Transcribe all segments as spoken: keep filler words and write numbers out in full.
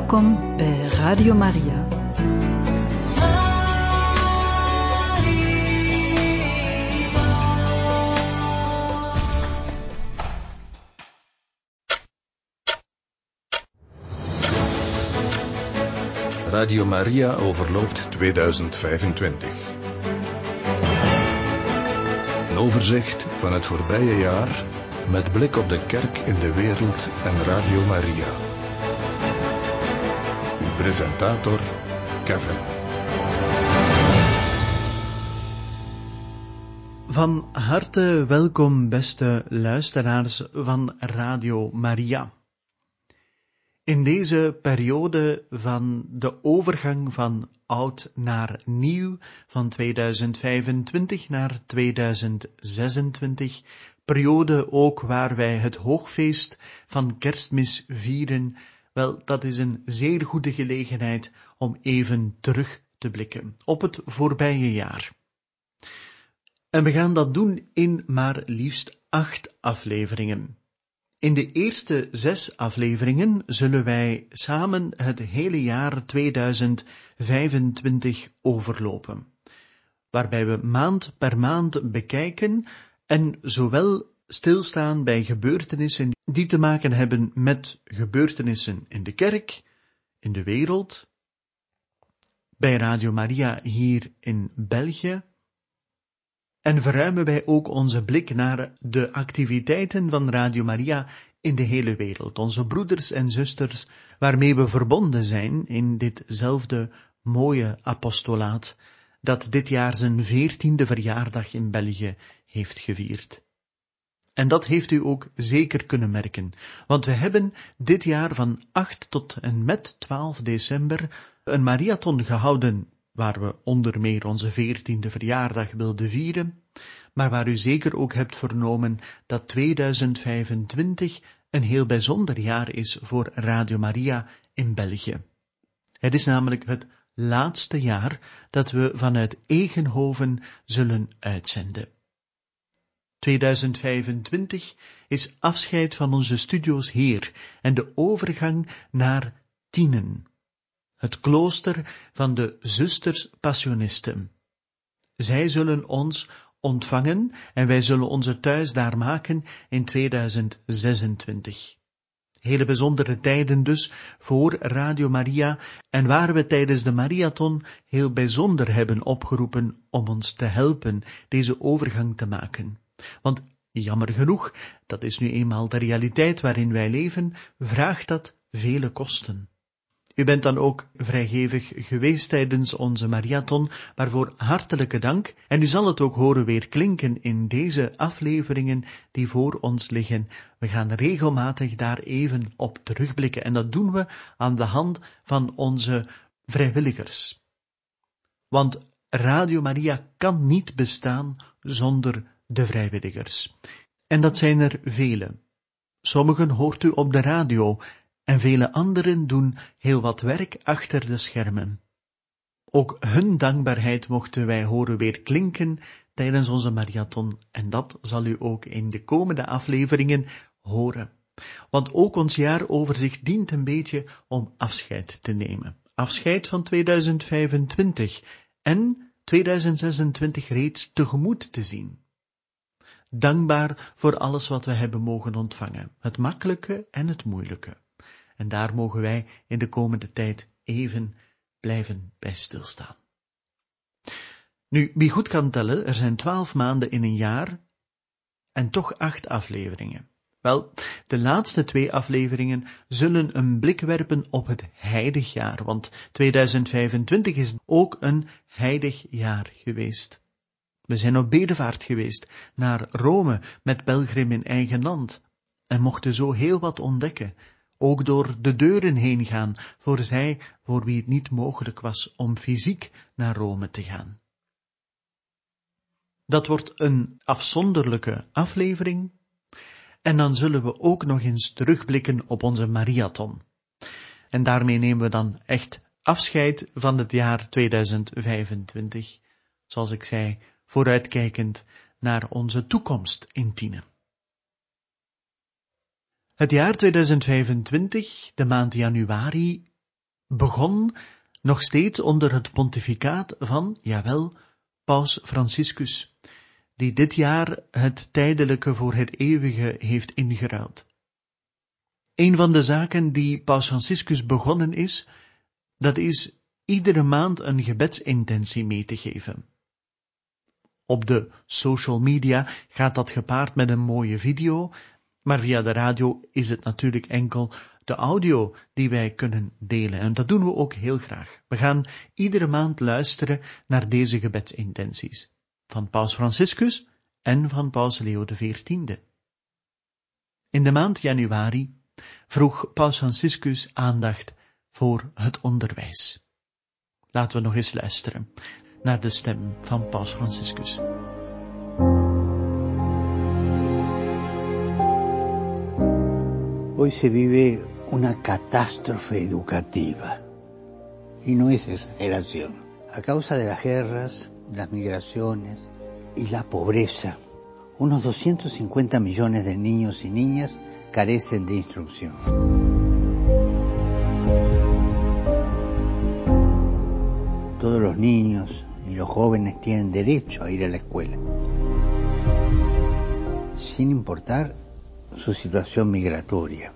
Welkom bij Radio Maria. Radio Maria overloopt tweeduizend vijfentwintig. Een overzicht van het voorbije jaar met blik op de kerk in de wereld en Radio Maria. Uw presentator Kevin. Van harte welkom, beste luisteraars van Radio Maria. In deze periode van de overgang van oud naar nieuw, van tweeduizend vijfentwintig naar tweeduizend zesentwintig, periode ook waar wij het hoogfeest van Kerstmis vieren, wel, dat is een zeer goede gelegenheid om even terug te blikken op het voorbije jaar. En we gaan dat doen in maar liefst acht afleveringen. In de eerste zes afleveringen zullen wij samen het hele jaar tweeduizend vijfentwintig overlopen, waarbij we maand per maand bekijken en zowel stilstaan bij gebeurtenissen die te maken hebben met gebeurtenissen in de kerk, in de wereld, bij Radio Maria hier in België, en verruimen wij ook onze blik naar de activiteiten van Radio Maria in de hele wereld, onze broeders en zusters waarmee we verbonden zijn in ditzelfde mooie apostolaat dat dit jaar zijn veertiende verjaardag in België heeft gevierd. En dat heeft u ook zeker kunnen merken, want we hebben dit jaar van acht tot en met twaalf december een marathon gehouden, waar we onder meer onze veertiende verjaardag wilden vieren, maar waar u zeker ook hebt vernomen dat tweeduizend vijfentwintig een heel bijzonder jaar is voor Radio Maria in België. Het is namelijk het laatste jaar dat we vanuit Egenhoven zullen uitzenden. tweeduizend vijfentwintig is afscheid van onze studio's hier en de overgang naar Tienen, het klooster van de zusters Passionisten. Zij zullen ons ontvangen en wij zullen onze thuis daar maken in tweeduizend zesentwintig. Hele bijzondere tijden dus voor Radio Maria en waar we tijdens de marathon heel bijzonder hebben opgeroepen om ons te helpen deze overgang te maken. Want jammer genoeg, dat is nu eenmaal de realiteit waarin wij leven, vraagt dat vele kosten. U bent dan ook vrijgevig geweest tijdens onze marathon, waarvoor hartelijke dank, en u zal het ook horen weer klinken in deze afleveringen die voor ons liggen. We gaan regelmatig daar even op terugblikken en dat doen we aan de hand van onze vrijwilligers. Want Radio Maria kan niet bestaan zonder de vrijwilligers. En dat zijn er vele. Sommigen hoort u op de radio en vele anderen doen heel wat werk achter de schermen. Ook hun dankbaarheid mochten wij horen weer klinken tijdens onze marathon en dat zal u ook in de komende afleveringen horen. Want ook ons jaaroverzicht dient een beetje om afscheid te nemen. Afscheid van tweeduizend vijfentwintig en tweeduizend zesentwintig reeds tegemoet te zien. Dankbaar voor alles wat we hebben mogen ontvangen, het makkelijke en het moeilijke. En daar mogen wij in de komende tijd even blijven bij stilstaan. Nu, wie goed kan tellen, er zijn twaalf maanden in een jaar en toch acht afleveringen. Wel, de laatste twee afleveringen zullen een blik werpen op het heilig jaar, want tweeduizend vijfentwintig is ook een heilig jaar geweest. We zijn op bedevaart geweest naar Rome met pelgrim in eigen land en mochten zo heel wat ontdekken, ook door de deuren heen gaan voor zij voor wie het niet mogelijk was om fysiek naar Rome te gaan. Dat wordt een afzonderlijke aflevering en dan zullen we ook nog eens terugblikken op onze marathon. En daarmee nemen we dan echt afscheid van het jaar tweeduizend vijfentwintig, zoals ik zei, vooruitkijkend naar onze toekomst in Tienen. Het jaar tweeduizend vijfentwintig, de maand januari, begon nog steeds onder het pontificaat van, jawel, Paus Franciscus, die dit jaar het tijdelijke voor het eeuwige heeft ingeruild. Een van de zaken die Paus Franciscus begonnen is, dat is iedere maand een gebedsintentie mee te geven. Op de social media gaat dat gepaard met een mooie video, maar via de radio is het natuurlijk enkel de audio die wij kunnen delen. En dat doen we ook heel graag. We gaan iedere maand luisteren naar deze gebedsintenties. Van Paus Franciscus en van Paus Leo de veertiende. In de maand januari vroeg Paus Franciscus aandacht voor het onderwijs. Laten we nog eens luisteren naar de stem van Paus Franciscus. Hoy se vive una catástrofe educativa, y no es exageración. A causa de las guerras, las migraciones y la pobreza, unos doscientos cincuenta millones de niños y niñas carecen de instrucción. Todos los niños y los jóvenes tienen derecho a ir a la escuela, sin importar su situación migratoria.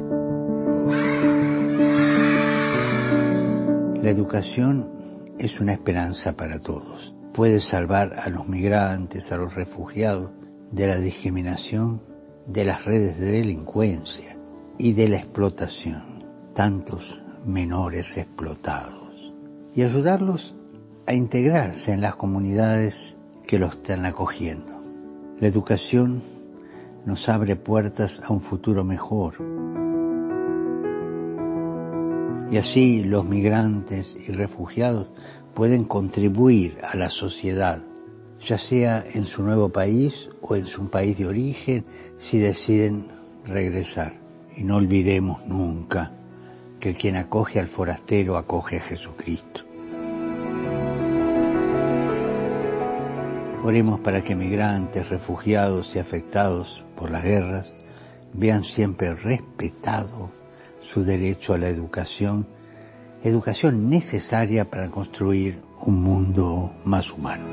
La educación es una esperanza para todos. Puede salvar a los migrantes, a los refugiados, de la discriminación, de las redes de delincuencia y de la explotación, tantos menores explotados, y ayudarlos a integrarse en las comunidades que los están acogiendo. La educación nos abre puertas a un futuro mejor. Y así los migrantes y refugiados pueden contribuir a la sociedad, ya sea en su nuevo país o en su país de origen, si deciden regresar. Y no olvidemos nunca que quien acoge al forastero acoge a Jesucristo. Oremos para que migrantes, refugiados y afectados por las guerras vean siempre respetado su derecho a la educación, educación necesaria para construir un mundo más humano.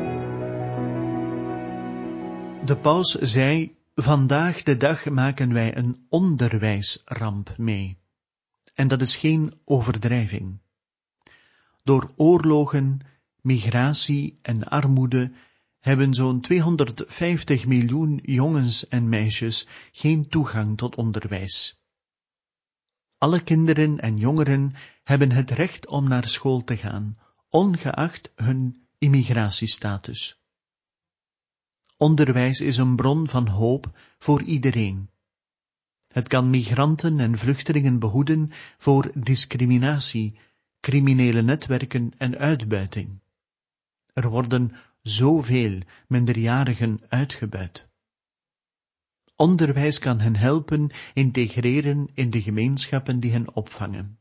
De paus zei, vandaag de dag maken wij een onderwijsramp mee. En dat is geen overdrijving. Door oorlogen, migratie en armoede hebben zo'n tweehonderdvijftig miljoen jongens en meisjes geen toegang tot onderwijs. Alle kinderen en jongeren hebben het recht om naar school te gaan, ongeacht hun immigratiestatus. Onderwijs is een bron van hoop voor iedereen. Het kan migranten en vluchtelingen behoeden voor discriminatie, criminele netwerken en uitbuiting. Er worden zoveel minderjarigen uitgebuit. Onderwijs kan hen helpen integreren in de gemeenschappen die hen opvangen.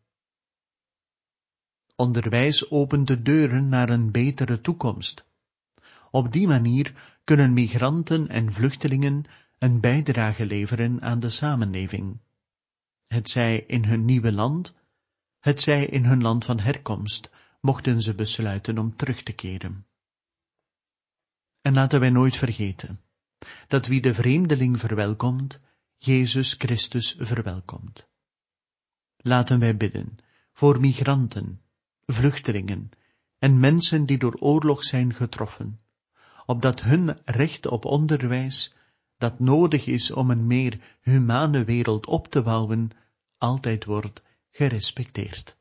Onderwijs opent de deuren naar een betere toekomst. Op die manier kunnen migranten en vluchtelingen een bijdrage leveren aan de samenleving. Hetzij in hun nieuwe land, hetzij in hun land van herkomst, mochten ze besluiten om terug te keren. En laten wij nooit vergeten, dat wie de vreemdeling verwelkomt, Jezus Christus verwelkomt. Laten wij bidden voor migranten, vluchtelingen en mensen die door oorlog zijn getroffen, opdat hun recht op onderwijs, dat nodig is om een meer humane wereld op te bouwen, altijd wordt gerespecteerd.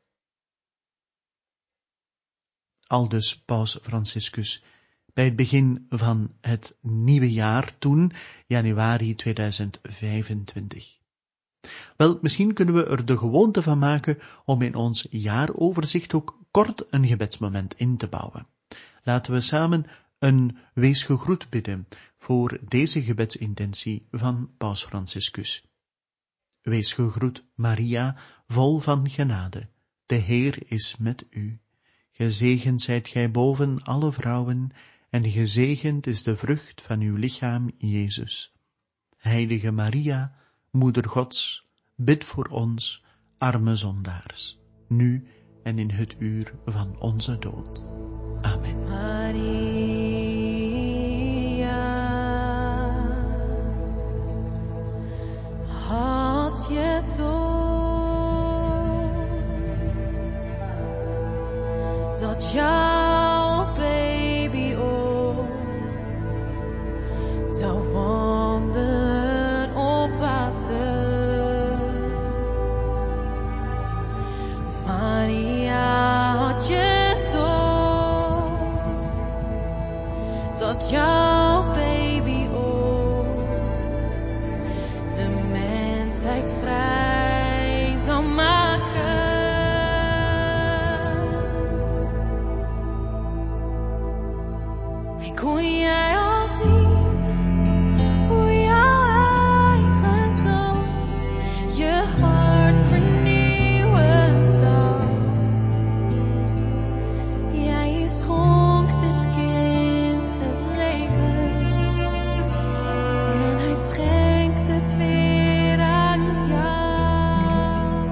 Aldus Paus Franciscus, bij het begin van het nieuwe jaar toen, januari tweeduizend vijfentwintig. Wel, misschien kunnen we er de gewoonte van maken om in ons jaaroverzicht ook kort een gebedsmoment in te bouwen. Laten we samen een wees gegroet bidden voor deze gebedsintentie van Paus Franciscus. Wees gegroet, Maria, vol van genade. De Heer is met u. Gezegend zijt gij boven alle vrouwen, en gezegend is de vrucht van uw lichaam, Jezus. Heilige Maria, Moeder Gods, bid voor ons, arme zondaars, nu en in het uur van onze dood. Amen. Maria, had je toch dat jouw baby ooit zou wandelen op water? Maria, had je toch dat jouw baby ooit de mensheid vrij zou maken? En kon jij al zien hoe jouw eigen zoon je hart vernieuwen zou? Jij schonk dit kind het leven en hij schenkt het weer aan jou.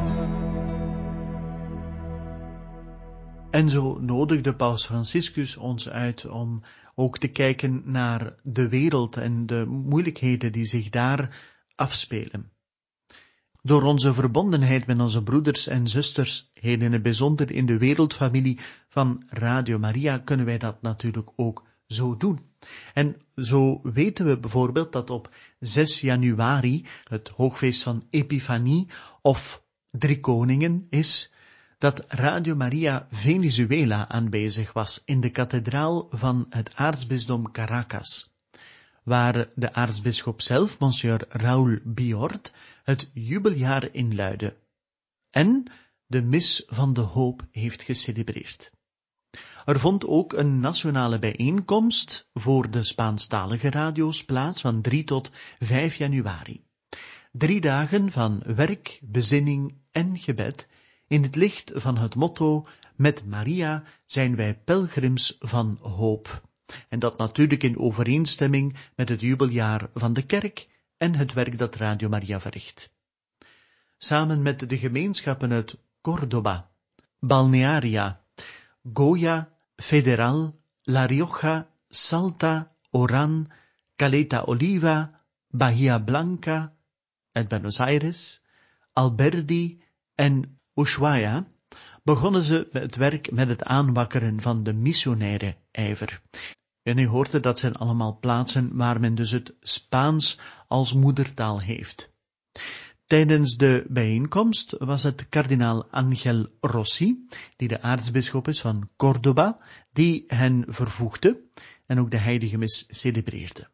En zo nodigde Paus Franciscus ons uit om ook te kijken naar de wereld en de moeilijkheden die zich daar afspelen. Door onze verbondenheid met onze broeders en zusters, heel in het bijzonder in de wereldfamilie van Radio Maria, kunnen wij dat natuurlijk ook zo doen. En zo weten we bijvoorbeeld dat op zes januari, het hoogfeest van Epifanie of Drie Koningen is, dat Radio Maria Venezuela aanwezig was in de kathedraal van het aartsbisdom Caracas, waar de aartsbisschop zelf, monsieur Raúl Biort, het jubeljaar inluidde en de mis van de hoop heeft gecelebreerd. Er vond ook een nationale bijeenkomst voor de Spaanstalige radio's plaats van drie tot vijf januari. Drie dagen van werk, bezinning en gebed in het licht van het motto: met Maria zijn wij pelgrims van hoop. En dat natuurlijk in overeenstemming met het jubeljaar van de kerk en het werk dat Radio Maria verricht. Samen met de gemeenschappen uit Córdoba, Balnearia, Goya, Federal, La Rioja, Salta, Orán, Caleta Oliva, Bahía Blanca en Buenos Aires, Alberdi en Ushuaia begonnen ze het werk met het aanwakkeren van de missionaire ijver. En u hoorde, dat zijn allemaal plaatsen waar men dus het Spaans als moedertaal heeft. Tijdens de bijeenkomst was het kardinaal Ángel Rossi, die de aartsbisschop is van Córdoba, die hen vervoegde en ook de heilige mis celebreerde.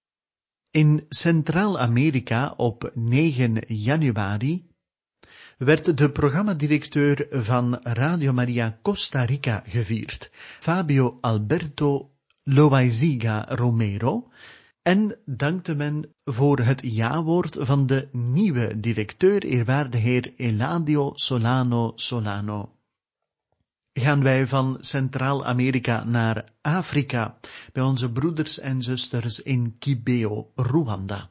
In Centraal-Amerika op negen januari werd de programmadirecteur van Radio Maria Costa Rica gevierd, Fabio Alberto Loaiziga Romero, en dankte men voor het jawoord van de nieuwe directeur, eerwaarde heer Eladio Solano Solano. Gaan wij van Centraal-Amerika naar Afrika, bij onze broeders en zusters in Kibeo, Rwanda.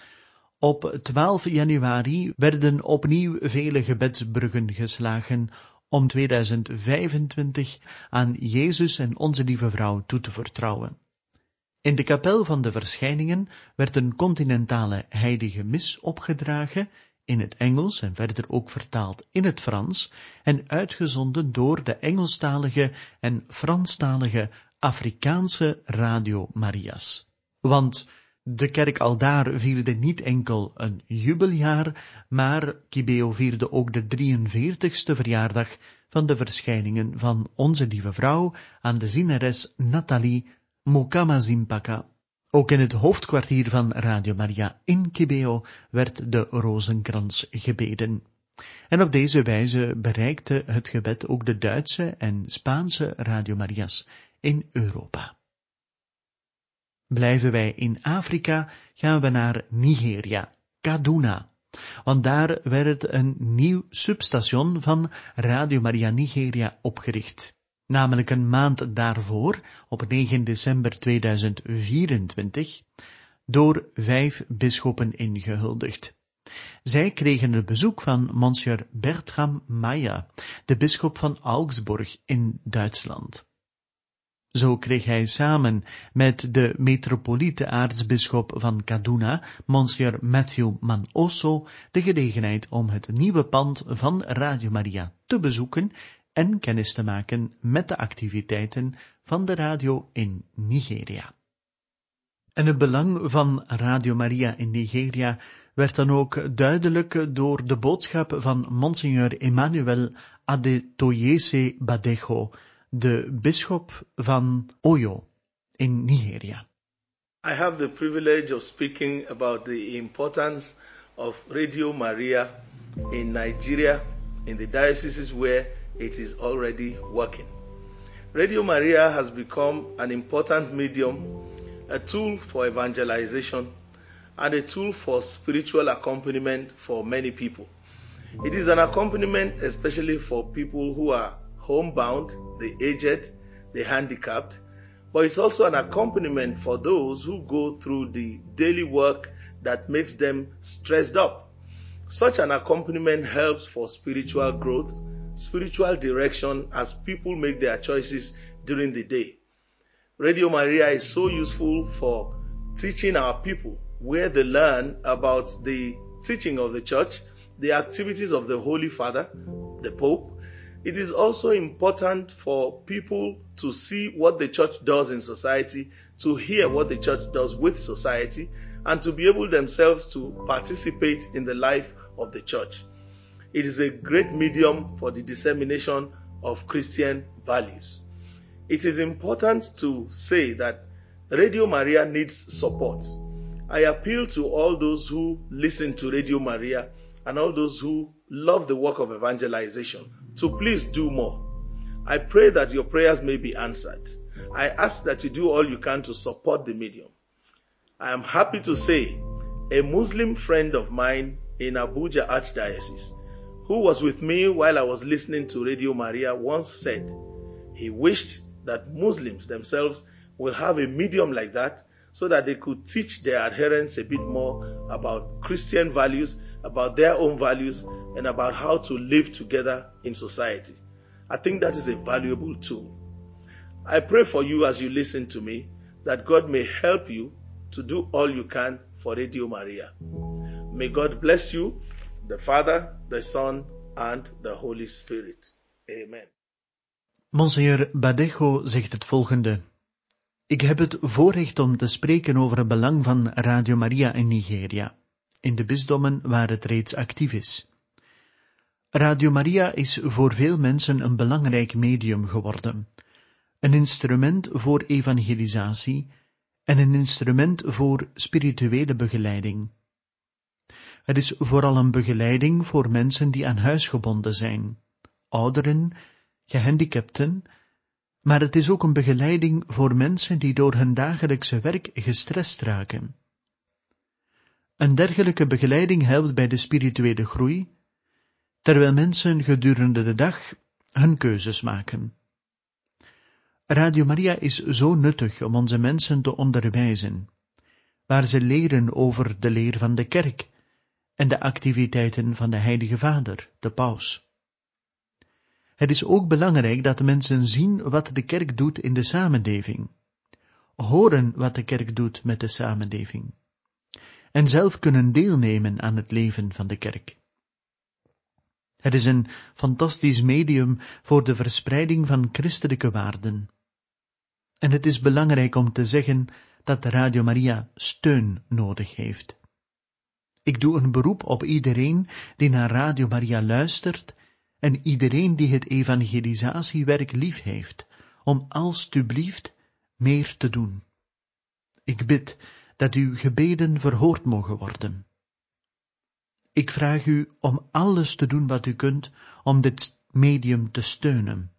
Op twaalf januari werden opnieuw vele gebedsbruggen geslagen om tweeduizend vijfentwintig aan Jezus en Onze Lieve Vrouw toe te vertrouwen. In de kapel van de Verschijningen werd een continentale heilige mis opgedragen, in het Engels en verder ook vertaald in het Frans, en uitgezonden door de Engelstalige en Franstalige Afrikaanse Radio Maria's. Want de kerk aldaar vierde niet enkel een jubeljaar, maar Kibeo vierde ook de drieënveertigste verjaardag van de verschijningen van Onze Lieve Vrouw aan de zieneres Nathalie Mukamazimpaka. Ook in het hoofdkwartier van Radio Maria in Kibeo werd de rozenkrans gebeden. En op deze wijze bereikte het gebed ook de Duitse en Spaanse Radio Maria's in Europa. Blijven wij in Afrika, gaan we naar Nigeria, Kaduna, want daar werd een nieuw substation van Radio Maria Nigeria opgericht, namelijk een maand daarvoor, op negen december tweeduizend vierentwintig, door vijf bisschoppen ingehuldigd. Zij kregen het bezoek van monsieur Bertram Meyer, de bisschop van Augsburg in Duitsland. Zo kreeg hij samen met de metropoliete aartsbisschop van Kaduna, monsieur Matthew Manosso, de gelegenheid om het nieuwe pand van Radio Maria te bezoeken en kennis te maken met de activiteiten van de radio in Nigeria. En het belang van Radio Maria in Nigeria werd dan ook duidelijk door de boodschap van Monsignor Emmanuel Adetoyese Badejo, de bisschop van Oyo in Nigeria. I have the privilege of speaking about the importance of Radio Maria in Nigeria, in the dioceses where it is already working. Radio Maria has become an important medium, a tool for evangelization, and a tool for spiritual accompaniment for many people. It is an accompaniment especially for people who are homebound, the aged, the handicapped, but it's also an accompaniment for those who go through the daily work that makes them stressed up. Such an accompaniment helps for spiritual growth, spiritual direction as people make their choices during the day. Radio Maria is so useful for teaching our people where they learn about the teaching of the church, the activities of the Holy Father, the Pope. It is also important for people to see what the church does in society, to hear what the church does with society, and to be able themselves to participate in the life of the church. It is a great medium for the dissemination of Christian values. It is important to say that Radio Maria needs support. I appeal to all those who listen to Radio Maria and all those who love the work of evangelization to please do more. I pray that your prayers may be answered. I ask that you do all you can to support the medium. I am happy to say a Muslim friend of mine in Abuja Archdiocese, who was with me while I was listening to Radio Maria, once said he wished that Muslims themselves will have a medium like that so that they could teach their adherents a bit more about Christian values, about their own values, and about how to live together in society. I think that is a valuable tool. I pray for you as you listen to me that God may help you to do all you can for Radio Maria. May God bless you, the Father, the Son, and the Holy Spirit. Amen. Monsignor Badejo zegt het volgende. Ik heb het voorrecht om te spreken over het belang van Radio Maria in Nigeria, in de bisdommen waar het reeds actief is. Radio Maria is voor veel mensen een belangrijk medium geworden, een instrument voor evangelisatie en een instrument voor spirituele begeleiding. Het is vooral een begeleiding voor mensen die aan huis gebonden zijn, ouderen, gehandicapten, maar het is ook een begeleiding voor mensen die door hun dagelijkse werk gestrest raken. Een dergelijke begeleiding helpt bij de spirituele groei, terwijl mensen gedurende de dag hun keuzes maken. Radio Maria is zo nuttig om onze mensen te onderwijzen, waar ze leren over de leer van de kerk en de activiteiten van de Heilige Vader, de Paus. Het is ook belangrijk dat mensen zien wat de kerk doet in de samenleving, horen wat de kerk doet met de samenleving, en zelf kunnen deelnemen aan het leven van de kerk. Het is een fantastisch medium voor de verspreiding van christelijke waarden. En het is belangrijk om te zeggen dat Radio Maria steun nodig heeft. Ik doe een beroep op iedereen die naar Radio Maria luistert en iedereen die het evangelisatiewerk lief heeft, om alstublieft meer te doen. Ik bid dat uw gebeden verhoord mogen worden. Ik vraag u om alles te doen wat u kunt om dit medium te steunen.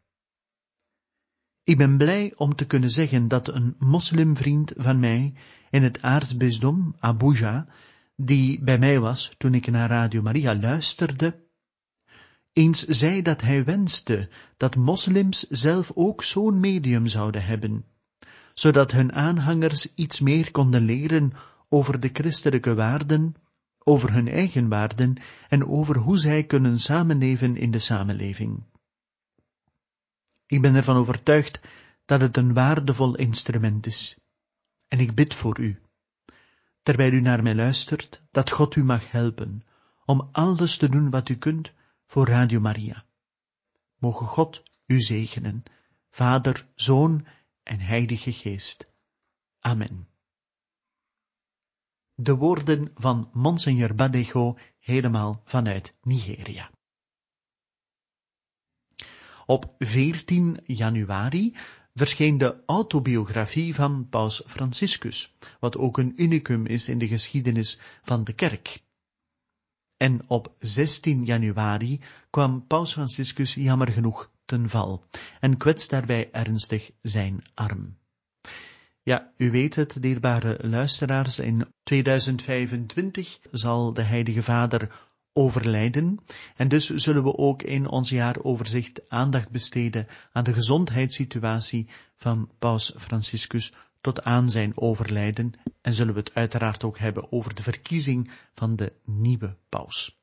Ik ben blij om te kunnen zeggen dat een moslimvriend van mij in het aartsbisdom Abuja, die bij mij was toen ik naar Radio Maria luisterde, eens zei dat hij wenste dat moslims zelf ook zo'n medium zouden hebben, zodat hun aanhangers iets meer konden leren over de christelijke waarden over hun eigen waarden en over hoe zij kunnen samenleven in de samenleving. Ik ben ervan overtuigd dat het een waardevol instrument is. En ik bid voor u, terwijl u naar mij luistert, dat God u mag helpen om alles te doen wat u kunt voor Radio Maria. Moge God u zegenen, Vader, Zoon en Heilige Geest. Amen. De woorden van Monseigneur Badego, helemaal vanuit Nigeria. Op veertien januari verscheen de autobiografie van Paus Franciscus, wat ook een unicum is in de geschiedenis van de kerk. En op zestien januari kwam Paus Franciscus jammer genoeg ten val en kwetst daarbij ernstig zijn arm. Ja, u weet het, dierbare luisteraars, in tweeduizend vijfentwintig zal de Heilige Vader overlijden en dus zullen we ook in ons jaaroverzicht aandacht besteden aan de gezondheidssituatie van Paus Franciscus tot aan zijn overlijden en zullen we het uiteraard ook hebben over de verkiezing van de nieuwe paus.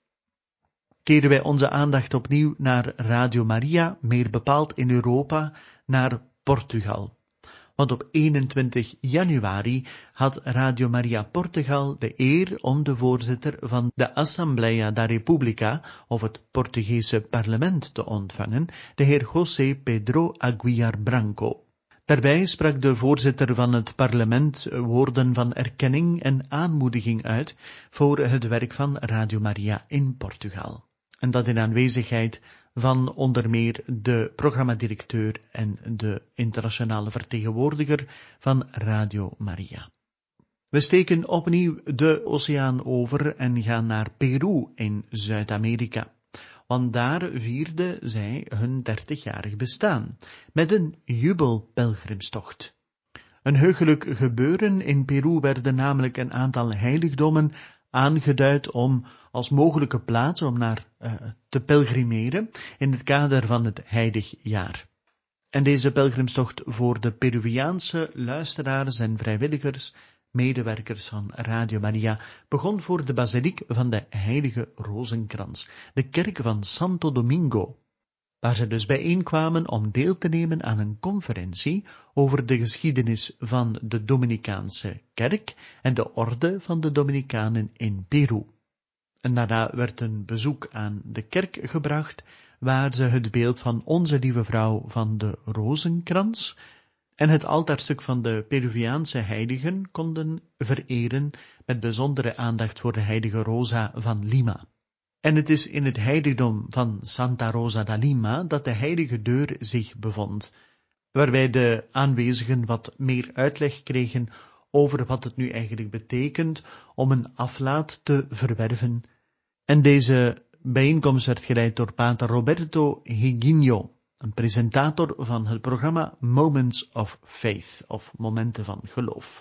Keren wij onze aandacht opnieuw naar Radio Maria, meer bepaald in Europa, naar Portugal. Want op eenentwintig januari had Radio Maria Portugal de eer om de voorzitter van de Assembleia da República, of het Portugese parlement, te ontvangen, de heer José Pedro Aguiar Branco. Daarbij sprak de voorzitter van het parlement woorden van erkenning en aanmoediging uit voor het werk van Radio Maria in Portugal. En dat in aanwezigheid van onder meer de programmadirecteur en de internationale vertegenwoordiger van Radio Maria. We steken opnieuw de oceaan over en gaan naar Peru in Zuid-Amerika, want daar vierden zij hun dertigjarig bestaan, met een jubelpelgrimstocht. Een heugelijk gebeuren. In Peru werden namelijk een aantal heiligdommen aangeduid om als mogelijke plaats om naar uh, te pelgrimeren in het kader van het heilig jaar. En deze pelgrimstocht voor de Peruviaanse luisteraars en vrijwilligers, medewerkers van Radio Maria, begon voor de basiliek van de Heilige Rozenkrans, de kerk van Santo Domingo, waar ze dus bijeenkwamen om deel te nemen aan een conferentie over de geschiedenis van de Dominicaanse kerk en de orde van de Dominicanen in Peru. En daarna werd een bezoek aan de kerk gebracht, waar ze het beeld van Onze Lieve Vrouw van de Rozenkrans en het altaarstuk van de Peruviaanse heiligen konden vereren met bijzondere aandacht voor de heilige Rosa van Lima. En het is in het heiligdom van Santa Rosa da Lima dat de heilige deur zich bevond, waarbij de aanwezigen wat meer uitleg kregen over wat het nu eigenlijk betekent om een aflaat te verwerven. En deze bijeenkomst werd geleid door pater Roberto Higino, een presentator van het programma Moments of Faith, of Momenten van Geloof.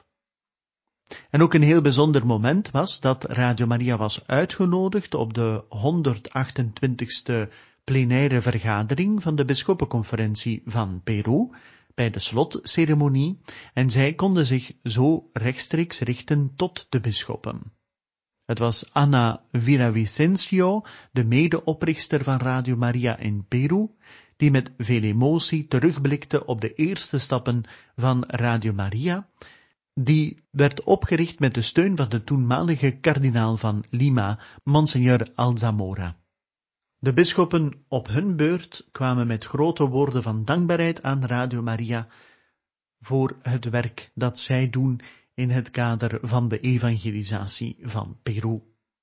En ook een heel bijzonder moment was dat Radio Maria was uitgenodigd op de honderdachtentwintigste plenaire vergadering van de bisschoppenconferentie van Peru, bij de slotceremonie, en zij konden zich zo rechtstreeks richten tot de bisschoppen. Het was Ana Villavicencio, de medeoprichter van Radio Maria in Peru, die met veel emotie terugblikte op de eerste stappen van Radio Maria, die werd opgericht met de steun van de toenmalige kardinaal van Lima, Monseigneur Alzamora. De bisschoppen op hun beurt kwamen met grote woorden van dankbaarheid aan Radio Maria voor het werk dat zij doen in het kader van de evangelisatie van Peru.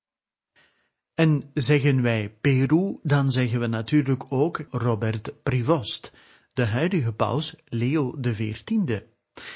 En zeggen wij Peru, dan zeggen we natuurlijk ook Robert Prevost, de huidige paus Leo de veertiende.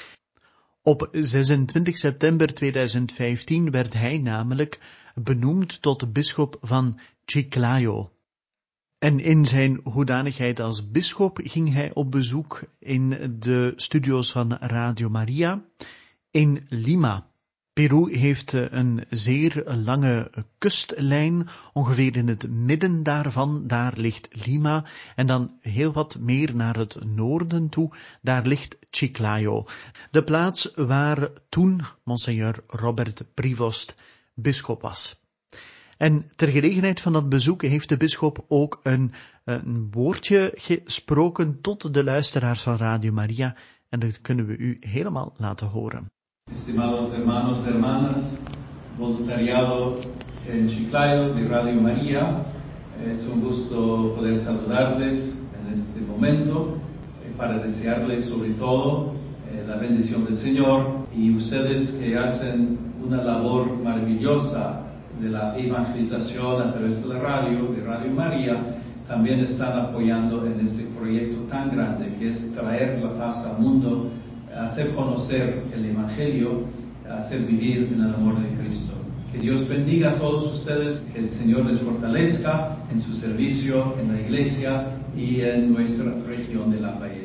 Op zesentwintig september tweeduizend vijftien werd hij namelijk benoemd tot bisschop van Chiclayo. En in zijn hoedanigheid als bisschop ging hij op bezoek in de studio's van Radio Maria in Lima. Peru heeft een zeer lange kustlijn, ongeveer in het midden daarvan, daar ligt Lima, en dan heel wat meer naar het noorden toe, daar ligt Chiclayo, de plaats waar toen Monseigneur Robert Prevost bisschop was. En ter gelegenheid van dat bezoek heeft de bisschop ook een, een woordje gesproken tot de luisteraars van Radio Maria. En dat kunnen we u helemaal laten horen. Estimados hermanos y hermanas, voluntariado en Chiclayo de Radio María, es un gusto poder saludarles en este momento para desearles sobre todo la bendición del Señor y ustedes que hacen una labor maravillosa de la evangelización a través de la radio, de Radio María, también están apoyando en este proyecto tan grande que es traer la paz al mundo, hacer conocer el Evangelio, hacer vivir en el amor de Cristo. Que Dios bendiga a todos ustedes, que el Señor les fortalezca en su servicio en la Iglesia y en nuestra región de Lambayeque.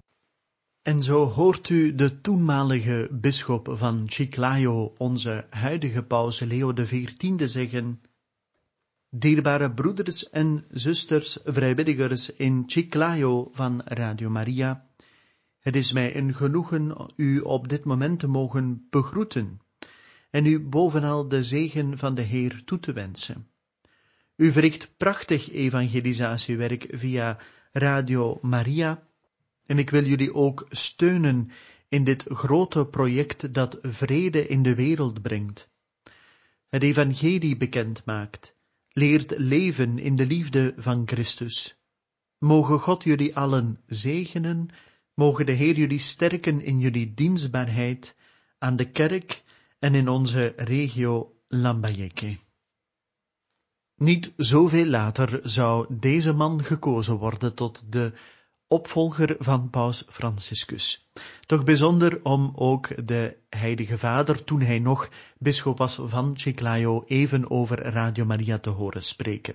En zo hoort u de toenmalige bisschop van Chiclayo, onze huidige paus Leo de veertiende, zeggen: Dierbare broeders en zusters, vrijwilligers in Chiclayo van Radio Maria, het is mij een genoegen u op dit moment te mogen begroeten en u bovenal de zegen van de Heer toe te wensen. U verricht prachtig evangelisatiewerk via Radio Maria en ik wil jullie ook steunen in dit grote project dat vrede in de wereld brengt, het evangelie bekend maakt, leert leven in de liefde van Christus. Mogen God jullie allen zegenen, mogen de Heer jullie sterken in jullie dienstbaarheid aan de kerk en in onze regio Lambayeque. Niet zoveel later zou deze man gekozen worden tot de opvolger van paus Franciscus. Toch bijzonder om ook de heilige vader, toen hij nog bisschop was van Chiclayo, even over Radio Maria te horen spreken.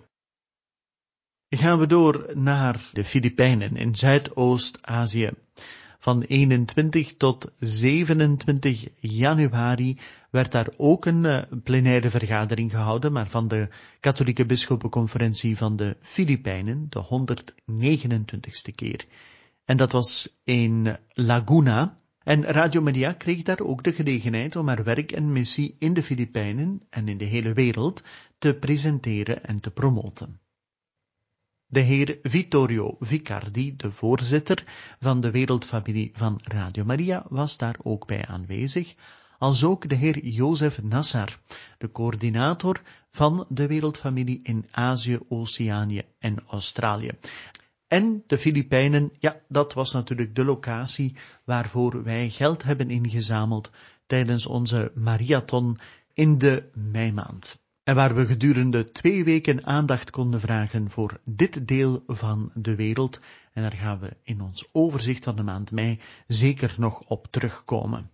Gaan we door naar de Filipijnen in Zuidoost-Azië. Van eenentwintig tot zevenentwintig januari werd daar ook een uh, plenaire vergadering gehouden, maar van de katholieke bisschoppenconferentie van de Filipijnen, de honderdnegenentwintigste keer. En dat was in Laguna. En Radio Maria kreeg daar ook de gelegenheid om haar werk en missie in de Filipijnen en in de hele wereld te presenteren en te promoten. De heer Vittorio Vicardi, de voorzitter van de wereldfamilie van Radio Maria, was daar ook bij aanwezig, als ook de heer Jozef Nassar, de coördinator van de wereldfamilie in Azië, Oceanië en Australië. En de Filipijnen, ja, dat was natuurlijk de locatie waarvoor wij geld hebben ingezameld tijdens onze Mariathon in de meimaand. En waar we gedurende twee weken aandacht konden vragen voor dit deel van de wereld. En daar gaan we in ons overzicht van de maand mei zeker nog op terugkomen.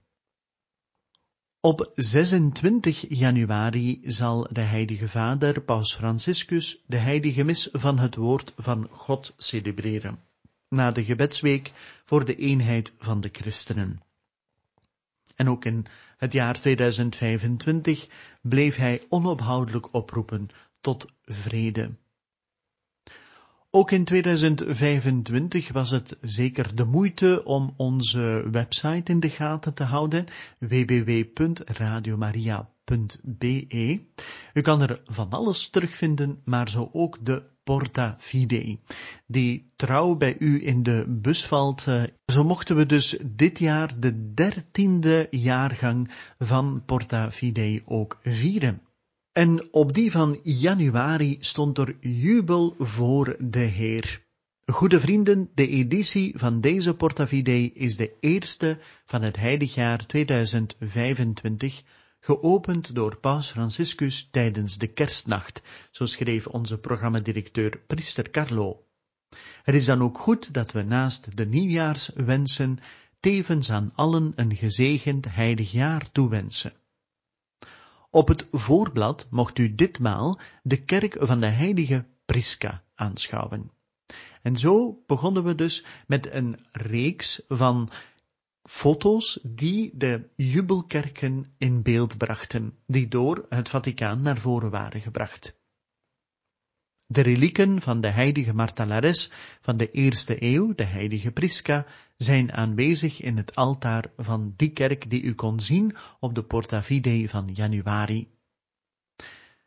Op zesentwintig januari zal de heilige vader, paus Franciscus, de heilige mis van het woord van God celebreren. Na de gebedsweek voor de eenheid van de christenen. En ook in het jaar tweeduizend vijfentwintig bleef hij onophoudelijk oproepen tot vrede. Ook in tweeduizend vijfentwintig was het zeker de moeite om onze website in de gaten te houden, w w w punt radiomaria punt b e. U kan er van alles terugvinden, maar zo ook de Porta Fidei, die trouw bij u in de bus valt. Zo mochten we dus dit jaar de dertiende jaargang van Porta Fidei ook vieren. En op die van januari stond er jubel voor de Heer. Goede vrienden, de editie van deze Porta Fidei is de eerste van het heiligjaar tweeduizend vijfentwintig, geopend door paus Franciscus tijdens de kerstnacht, zo schreef onze programmadirecteur priester Carlo. Het is dan ook goed dat we naast de nieuwjaarswensen tevens aan allen een gezegend heilig jaar toewensen. Op het voorblad mocht u ditmaal de kerk van de heilige Prisca aanschouwen. En zo begonnen we dus met een reeks van foto's die de jubelkerken in beeld brachten, die door het Vaticaan naar voren waren gebracht. De relieken van de heilige Martelares van de eerste eeuw, de heilige Prisca, zijn aanwezig in het altaar van die kerk die u kon zien op de Porta Fidei van januari.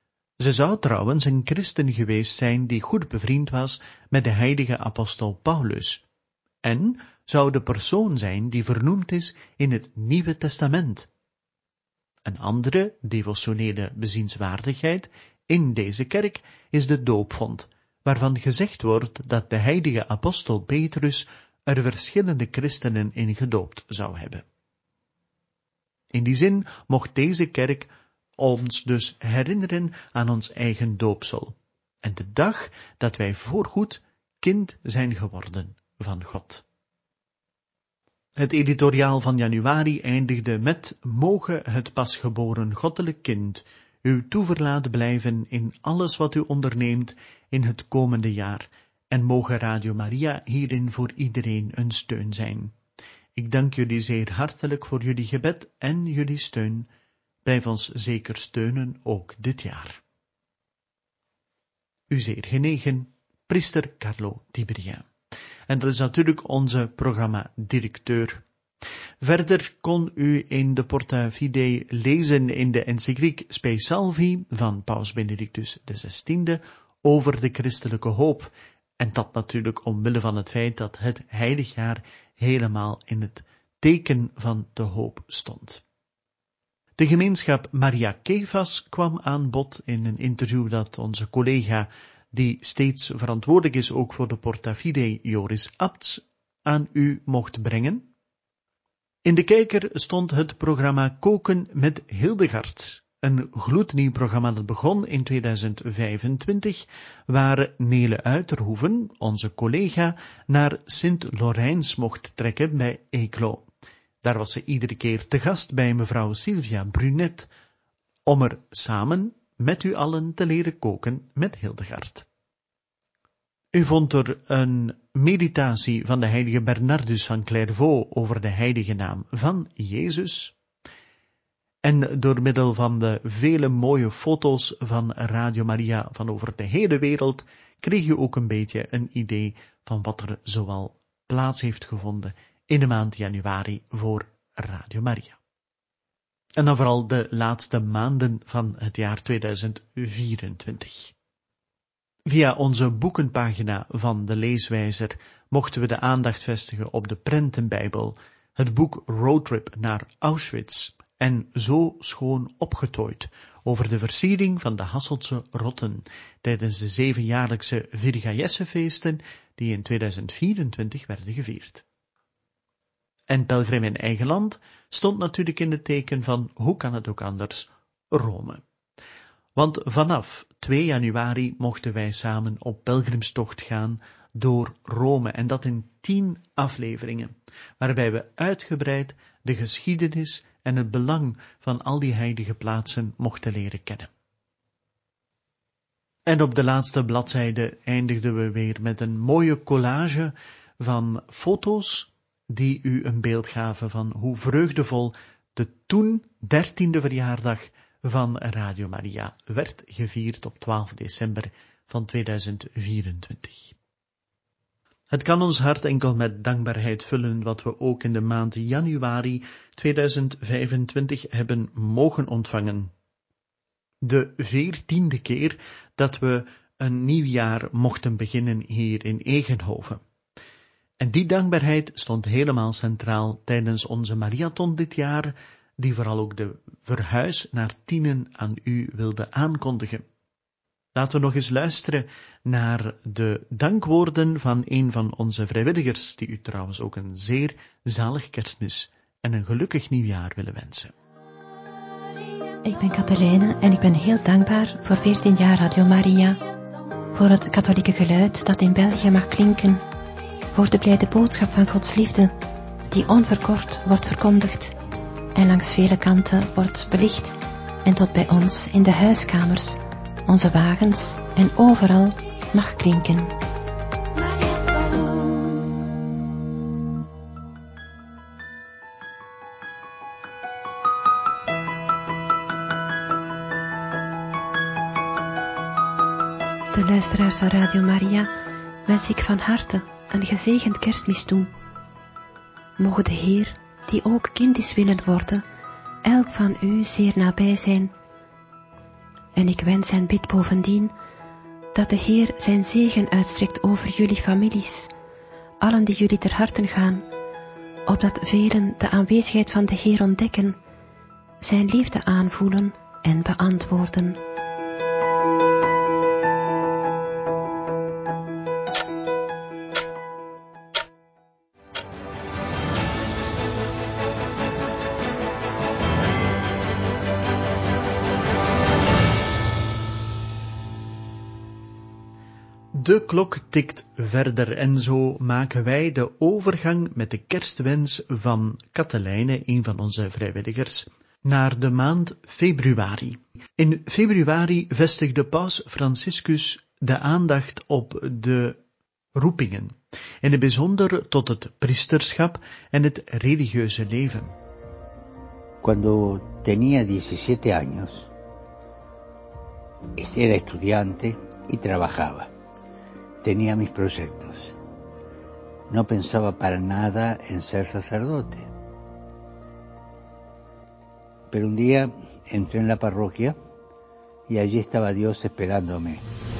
Ze zou trouwens een christen geweest zijn die goed bevriend was met de heilige apostel Paulus, en zou de persoon zijn die vernoemd is in het Nieuwe Testament. Een andere devotionele bezienswaardigheid in deze kerk is de doopvont, waarvan gezegd wordt dat de heilige apostel Petrus er verschillende christenen in gedoopt zou hebben. In die zin mocht deze kerk ons dus herinneren aan ons eigen doopsel en de dag dat wij voorgoed kind zijn geworden van God. Het editoriaal van januari eindigde met: moge het pasgeboren goddelijk kind uw toeverlaat blijven in alles wat u onderneemt in het komende jaar, en moge Radio Maria hierin voor iedereen een steun zijn. Ik dank jullie zeer hartelijk voor jullie gebed en jullie steun. Blijf ons zeker steunen, ook dit jaar. U zeer genegen, priester Carlo Tiberien. En dat is natuurlijk onze programmadirecteur. Verder kon u in de Porta Fidei lezen in de encycliek Spe Salvi van Paus Benedictus de zestiende over de christelijke hoop. En dat natuurlijk omwille van het feit dat het heiligjaar helemaal in het teken van de hoop stond. De gemeenschap Maria Kefas kwam aan bod in een interview dat onze collega, die steeds verantwoordelijk is ook voor de Porta Fidei, Joris Abts, aan u mocht brengen. In de kijker stond het programma Koken met Hildegard, een gloednieuw programma dat begon in tweeduizend vijfentwintig, waar Nele Uiterhoeven, onze collega, naar Sint-Lorijns mocht trekken bij Eeklo. Daar was ze iedere keer te gast bij mevrouw Sylvia Brunet, om er samen met u allen te leren koken met Hildegard. U vond er een meditatie van de heilige Bernardus van Clairvaux over de heilige naam van Jezus. En door middel van de vele mooie foto's van Radio Maria van over de hele wereld, kreeg u ook een beetje een idee van wat er zoal plaats heeft gevonden in de maand januari voor Radio Maria. En dan vooral de laatste maanden van het jaar tweeduizend vierentwintig. Via onze boekenpagina van de leeswijzer mochten we de aandacht vestigen op de prentenbijbel, het boek Roadtrip naar Auschwitz en Zo schoon opgetooid over de versiering van de Hasseltse rotten tijdens de zevenjaarlijkse Virgajessefeesten die in tweeduizend vierentwintig werden gevierd. En Pelgrim in eigen land stond natuurlijk in het teken van, hoe kan het ook anders, Rome. Want vanaf twee januari mochten wij samen op pelgrimstocht gaan door Rome, en dat in tien afleveringen, waarbij we uitgebreid de geschiedenis en het belang van al die heilige plaatsen mochten leren kennen. En op de laatste bladzijde eindigden we weer met een mooie collage van foto's die u een beeld gaven van hoe vreugdevol de toen dertiende verjaardag van Radio Maria werd gevierd op twaalf december van tweeduizend vierentwintig. Het kan ons hart enkel met dankbaarheid vullen wat we ook in de maand januari tweeduizend vijfentwintig hebben mogen ontvangen. De veertiende keer dat we een nieuw jaar mochten beginnen hier in Egenhoven. En die dankbaarheid stond helemaal centraal tijdens onze Mariathon dit jaar, die vooral ook de verhuis naar Tienen aan u wilde aankondigen. Laten we nog eens luisteren naar de dankwoorden van een van onze vrijwilligers, die u trouwens ook een zeer zalig Kerstmis en een gelukkig nieuwjaar willen wensen. Ik ben Katelijne en ik ben heel dankbaar voor veertien jaar Radio Maria, voor het katholieke geluid dat in België mag klinken, voor de blijde boodschap van Gods liefde, die onverkort wordt verkondigd en langs vele kanten wordt belicht en tot bij ons in de huiskamers, onze wagens en overal mag klinken. De luisteraars van Radio Maria wens ik van harte een gezegend Kerstmis toe. Mogen de Heer, die ook kind is willen worden, elk van u zeer nabij zijn. En ik wens en bid bovendien dat de Heer zijn zegen uitstrekt over jullie families, allen die jullie ter harten gaan, opdat velen de aanwezigheid van de Heer ontdekken, zijn liefde aanvoelen en beantwoorden. De klok tikt verder en zo maken wij de overgang met de kerstwens van Katelijne, een van onze vrijwilligers, naar de maand februari. In februari vestigde paus Franciscus de aandacht op de roepingen, in het bijzonder tot het priesterschap en het religieuze leven. Cuando tenía diecisiete años, era estudiante y trabajaba. Tenía mis proyectos. No pensaba para nada en ser sacerdote. Pero un día entré en la parroquia y allí estaba Dios esperándome.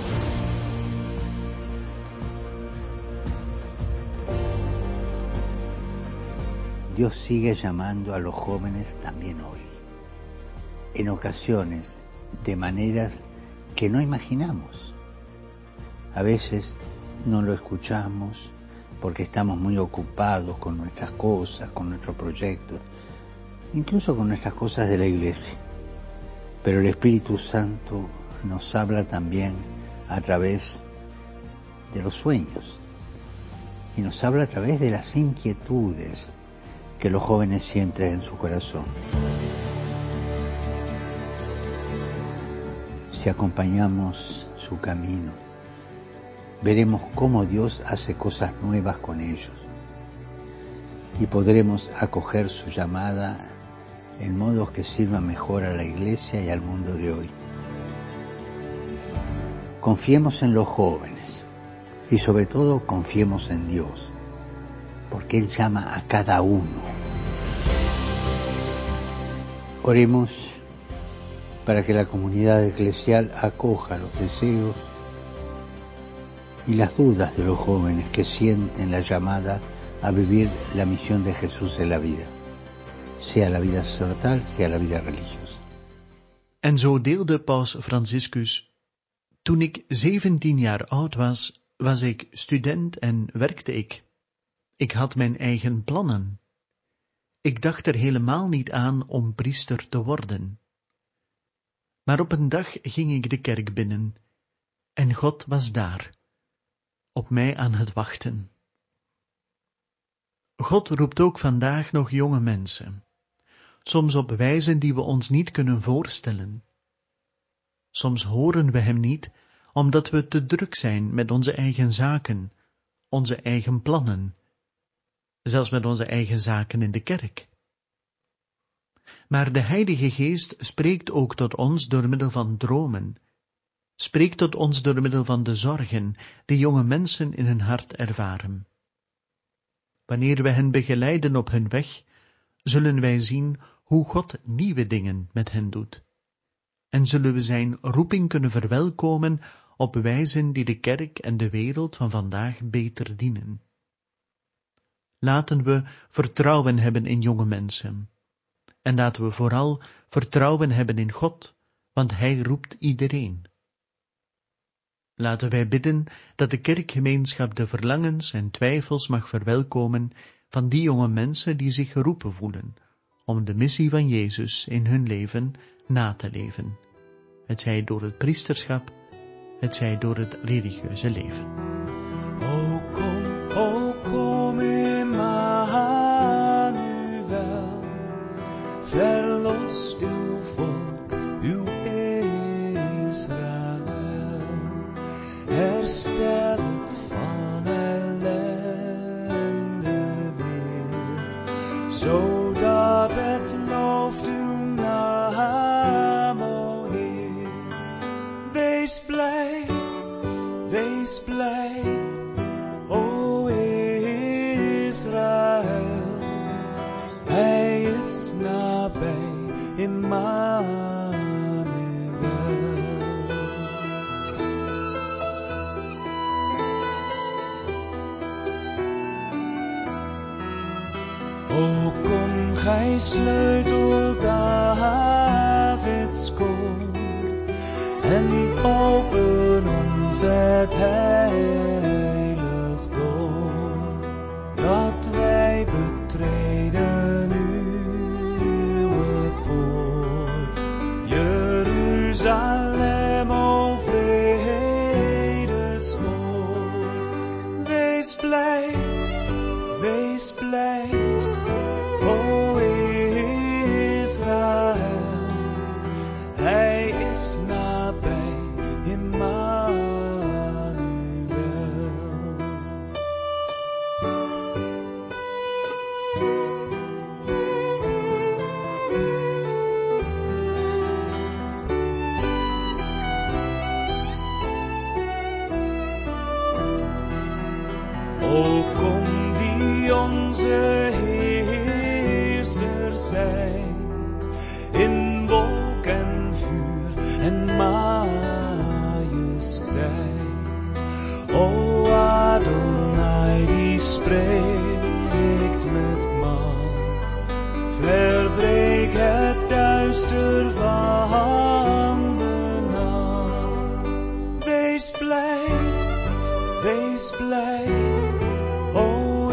Dios sigue llamando a los jóvenes también hoy, en ocasiones, de maneras que no imaginamos. A veces no lo escuchamos porque estamos muy ocupados con nuestras cosas, con nuestros proyectos, incluso con nuestras cosas de la iglesia. Pero el Espíritu Santo nos habla también a través de los sueños y nos habla a través de las inquietudes que los jóvenes sienten en su corazón. Si acompañamos su camino, veremos cómo Dios hace cosas nuevas con ellos y podremos acoger su llamada en modos que sirvan mejor a la Iglesia y al mundo de hoy. Confiemos en los jóvenes y sobre todo confiemos en Dios, porque Él llama a cada uno. Oremos para que la comunidad eclesial acoja los deseos y las dudas de los jóvenes que sienten la llamada a vivir la misión de Jesús en la vida, sea la vida sacerdotal, sea la vida religiosa. En zo deelde paus Franciscus: toen ik zeventien jaar oud was, was ik student en werkte ik. Ik had mijn eigen plannen. Ik dacht er helemaal niet aan om priester te worden. Maar op een dag ging ik de kerk binnen, en God was daar, op mij aan het wachten. God roept ook vandaag nog jonge mensen, soms op wijzen die we ons niet kunnen voorstellen. Soms horen we hem niet, omdat we te druk zijn met onze eigen zaken, onze eigen plannen, zelfs met onze eigen zaken in de kerk. Maar de Heilige Geest spreekt ook tot ons door middel van dromen, spreekt tot ons door middel van de zorgen die jonge mensen in hun hart ervaren. Wanneer we hen begeleiden op hun weg, zullen wij zien hoe God nieuwe dingen met hen doet. En zullen we zijn roeping kunnen verwelkomen op wijzen die de kerk en de wereld van vandaag beter dienen. Laten we vertrouwen hebben in jonge mensen. En laten we vooral vertrouwen hebben in God, want Hij roept iedereen. Laten wij bidden dat de kerkgemeenschap de verlangens en twijfels mag verwelkomen van die jonge mensen die zich geroepen voelen om de missie van Jezus in hun leven na te leven. Het zij door het priesterschap, het zij door het religieuze leven. O kom, o kom Emmanuel, verlost uw volk, uw Israël. Herstel het van ellende weer, zodat het looft uw naam, o Heer. Wees blij, wees blij, o Israël. Hij is nabij, Emmanuel. Hij sleutel Davids koord en open ons het heiligdom, dat wij betreden uw poort. Jeruzalem, o vredespoort. Wees blij, wees blij, o Israël. Hij is nabij, Immanuel. O kom die onze Heerser zijt, in wolk en vuur en majesteit. O Adonai, die spreekt met macht, verbreek het duister van de nacht. Wees blij, wees blij, o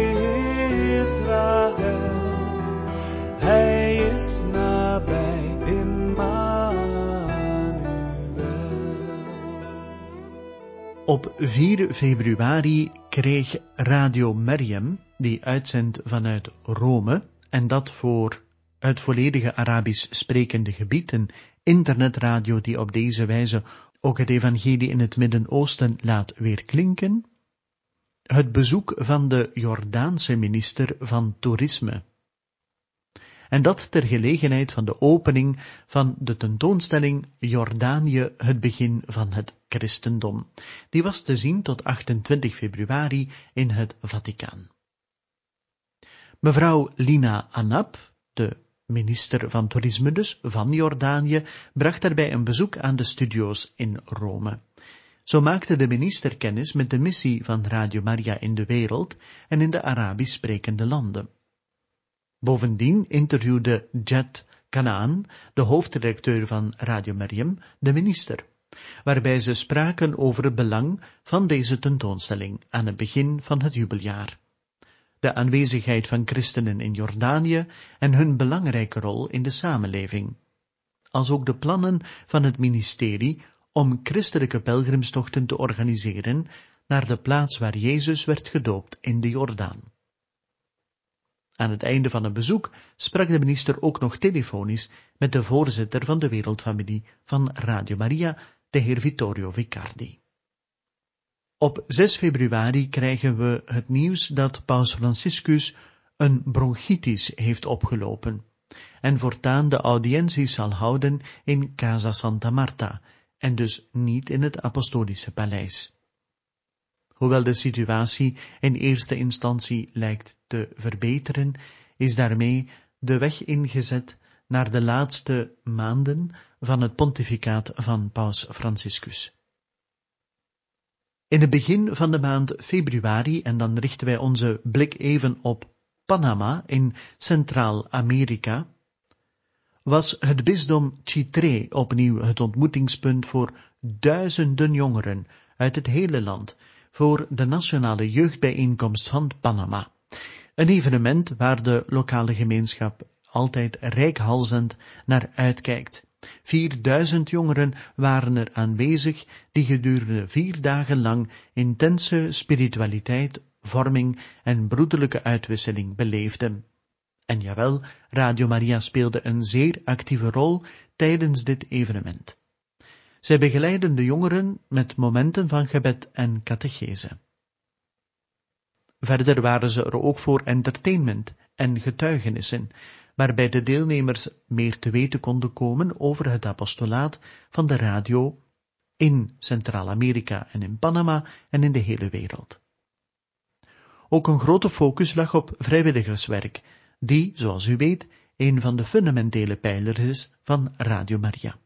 Israël. Hij is nabij, Immanuel. Op vier februari kreeg Radio Maryam, die uitzendt vanuit Rome, en dat voor het volledige Arabisch sprekende gebied, een internetradio die op deze wijze ook het evangelie in het Midden-Oosten laat weerklinken, het bezoek van de Jordaanse minister van Toerisme. En dat ter gelegenheid van de opening van de tentoonstelling Jordanië, het begin van het christendom. Die was te zien tot achtentwintig februari in het Vaticaan. Mevrouw Lina Anab, de minister van Toerisme dus, van Jordanië, bracht daarbij een bezoek aan de studio's in Rome. Zo maakte de minister kennis met de missie van Radio Maria in de wereld en in de Arabisch sprekende landen. Bovendien interviewde Jed Kanaan, de hoofdredacteur van Radio Maryam, de minister, waarbij ze spraken over het belang van deze tentoonstelling aan het begin van het jubeljaar, de aanwezigheid van christenen in Jordanië en hun belangrijke rol in de samenleving, als ook de plannen van het ministerie om christelijke pelgrimstochten te organiseren naar de plaats waar Jezus werd gedoopt in de Jordaan. Aan het einde van het bezoek sprak de minister ook nog telefonisch met de voorzitter van de wereldfamilie van Radio Maria, de heer Vittorio Vicardi. Op zes februari krijgen we het nieuws dat Paus Franciscus een bronchitis heeft opgelopen en voortaan de audiëntie zal houden in Casa Santa Marta en dus niet in het apostolische paleis. Hoewel de situatie in eerste instantie lijkt te verbeteren, is daarmee de weg ingezet naar de laatste maanden van het pontificaat van Paus Franciscus. In het begin van de maand februari, en dan richten wij onze blik even op Panama in Centraal-Amerika, was het bisdom Chitré opnieuw het ontmoetingspunt voor duizenden jongeren uit het hele land voor de nationale jeugdbijeenkomst van Panama. Een evenement waar de lokale gemeenschap altijd reikhalzend naar uitkijkt. Vierduizend jongeren waren er aanwezig die gedurende vier dagen lang intense spiritualiteit, vorming en broederlijke uitwisseling beleefden. En jawel, Radio Maria speelde een zeer actieve rol tijdens dit evenement. Zij begeleiden de jongeren met momenten van gebed en catechese. Verder waren ze er ook voor entertainment en getuigenissen, waarbij de deelnemers meer te weten konden komen over het apostolaat van de radio in Centraal-Amerika en in Panama en in de hele wereld. Ook een grote focus lag op vrijwilligerswerk, die, zoals u weet, een van de fundamentele pijlers is van Radio Maria.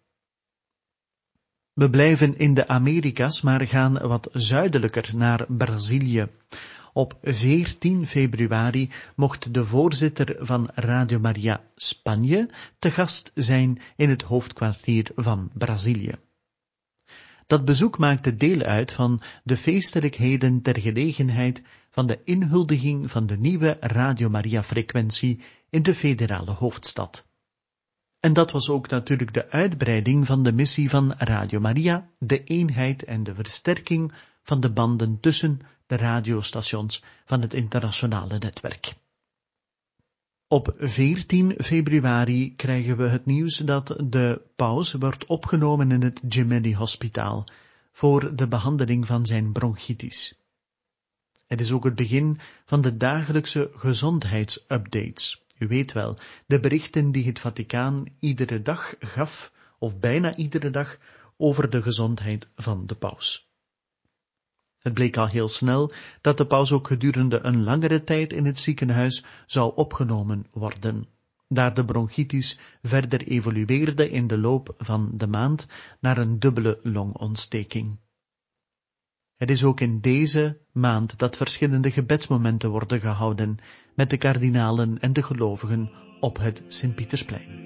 We blijven in de Amerika's, maar gaan wat zuidelijker naar Brazilië. Op veertien februari mocht de voorzitter van Radio Maria Spanje te gast zijn in het hoofdkwartier van Brazilië. Dat bezoek maakte deel uit van de feestelijkheden ter gelegenheid van de inhuldiging van de nieuwe Radio Maria-frequentie in de federale hoofdstad. En dat was ook natuurlijk de uitbreiding van de missie van Radio Maria, de eenheid en de versterking van de banden tussen de radiostations van het internationale netwerk. Op veertien februari krijgen we het nieuws dat de paus wordt opgenomen in het Gemelli Hospitaal voor de behandeling van zijn bronchitis. Het is ook het begin van de dagelijkse gezondheidsupdates. U weet wel, de berichten die het Vaticaan iedere dag gaf, of bijna iedere dag, over de gezondheid van de paus. Het bleek al heel snel dat de paus ook gedurende een langere tijd in het ziekenhuis zou opgenomen worden, daar de bronchitis verder evolueerde in de loop van de maand naar een dubbele longontsteking. Het is ook in deze maand dat verschillende gebedsmomenten worden gehouden met de kardinalen en de gelovigen op het Sint-Pietersplein.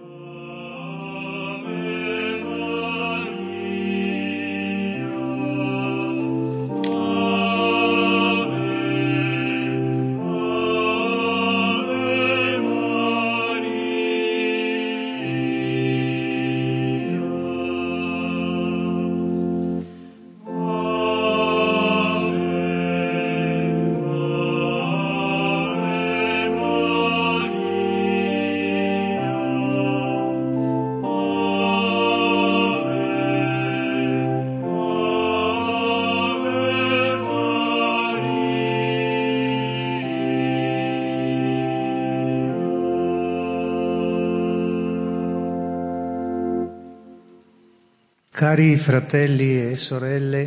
Cari fratelli e sorelle,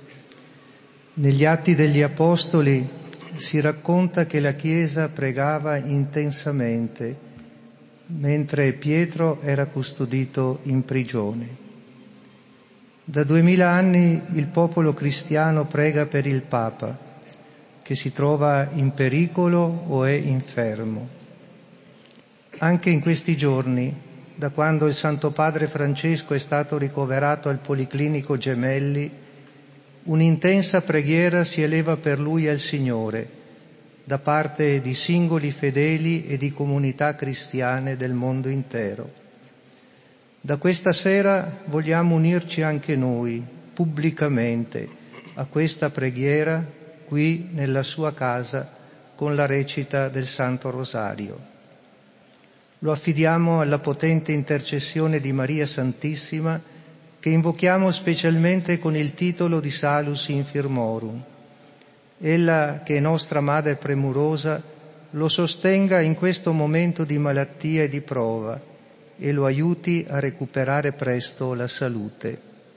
negli Atti degli Apostoli si racconta che la Chiesa pregava intensamente mentre Pietro era custodito in prigione. Da duemila anni il popolo cristiano prega per il Papa, che si trova in pericolo o è infermo. Anche in questi giorni, da quando il Santo Padre Francesco è stato ricoverato al Policlinico Gemelli, un'intensa preghiera si eleva per lui al Signore, da parte di singoli fedeli e di comunità cristiane del mondo intero. Da questa sera vogliamo unirci anche noi, pubblicamente, a questa preghiera qui nella sua casa con la recita del Santo Rosario. Lo affidiamo alla potente intercessione di Maria Santissima, che invochiamo specialmente con il titolo di Salus Infirmorum. Ella, che è nostra Madre premurosa, lo sostenga in questo momento di malattia e di prova e lo aiuti a recuperare presto la salute.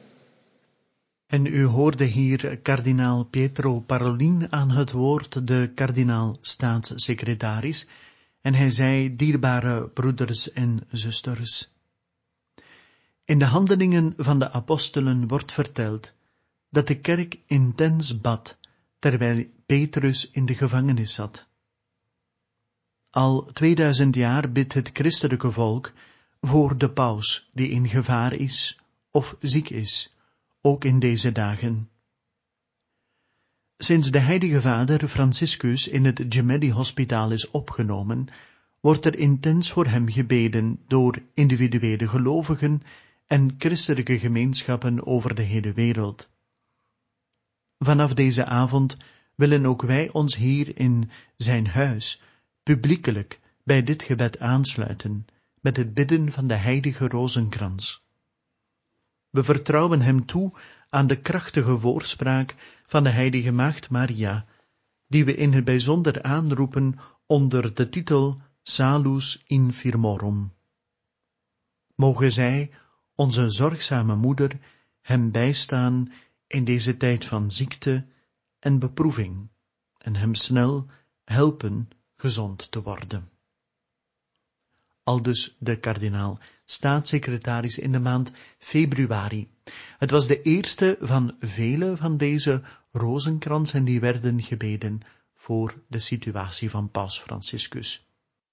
En u hoorde hier kardinaal Pietro Parolin aan het woord, de kardinaal staatssecretaris, en hij zei: dierbare broeders en zusters. In de handelingen van de apostelen wordt verteld dat de kerk intens bad terwijl Petrus in de gevangenis zat. Al tweeduizend jaar bidt het christelijke volk voor de paus die in gevaar is of ziek is, ook in deze dagen. Sinds de heilige vader Franciscus in het Gemelli Hospitaal is opgenomen, wordt er intens voor hem gebeden door individuele gelovigen en christelijke gemeenschappen over de hele wereld. Vanaf deze avond willen ook wij ons hier in zijn huis publiekelijk bij dit gebed aansluiten met het bidden van de heilige rozenkrans. We vertrouwen hem toe aan de krachtige voorspraak van de heilige maagd Maria, die we in het bijzonder aanroepen onder de titel Salus Infirmorum. Mogen zij, onze zorgzame moeder, hem bijstaan in deze tijd van ziekte en beproeving en hem snel helpen gezond te worden. Aldus de kardinaal staatssecretaris in de maand februari Het was de eerste van vele van deze rozenkransen die werden gebeden voor de situatie van Paus Franciscus.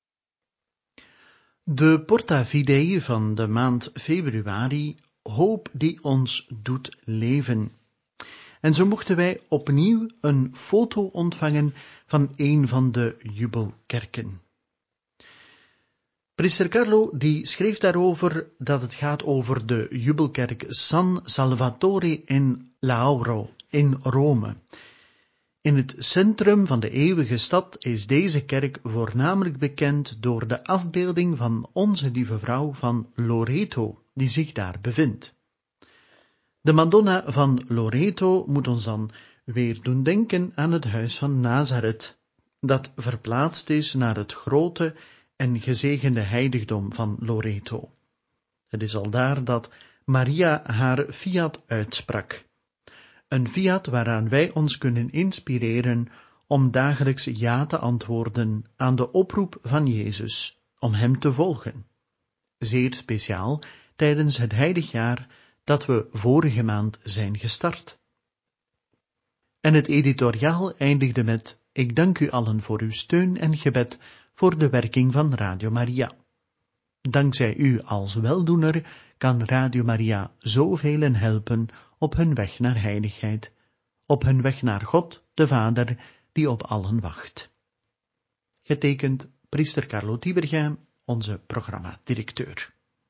De Porta Fidei van de maand februari, hoop die ons doet leven. En zo mochten wij opnieuw een foto ontvangen van een van de jubelkerken. Priester Carlo die schreef daarover dat het gaat over de jubelkerk San Salvatore in Lauro in Rome. In het centrum van de eeuwige stad is deze kerk voornamelijk bekend door de afbeelding van onze lieve vrouw van Loreto, die zich daar bevindt. De Madonna van Loreto moet ons dan weer doen denken aan het huis van Nazareth, dat verplaatst is naar het grote en gezegende heiligdom van Loreto. Het is aldaar dat Maria haar fiat uitsprak. Een fiat waaraan wij ons kunnen inspireren om dagelijks ja te antwoorden aan de oproep van Jezus, om hem te volgen. Zeer speciaal tijdens het heilig jaar dat we vorige maand zijn gestart. En het editoriaal eindigde met: ik dank u allen voor uw steun en gebed voor de werking van Radio Maria. Dankzij u als weldoener kan Radio Maria zoveel helpen op hun weg naar heiligheid, op hun weg naar God, de Vader, die op allen wacht. Getekend priester Carlo Tiberghien, onze programmadirecteur.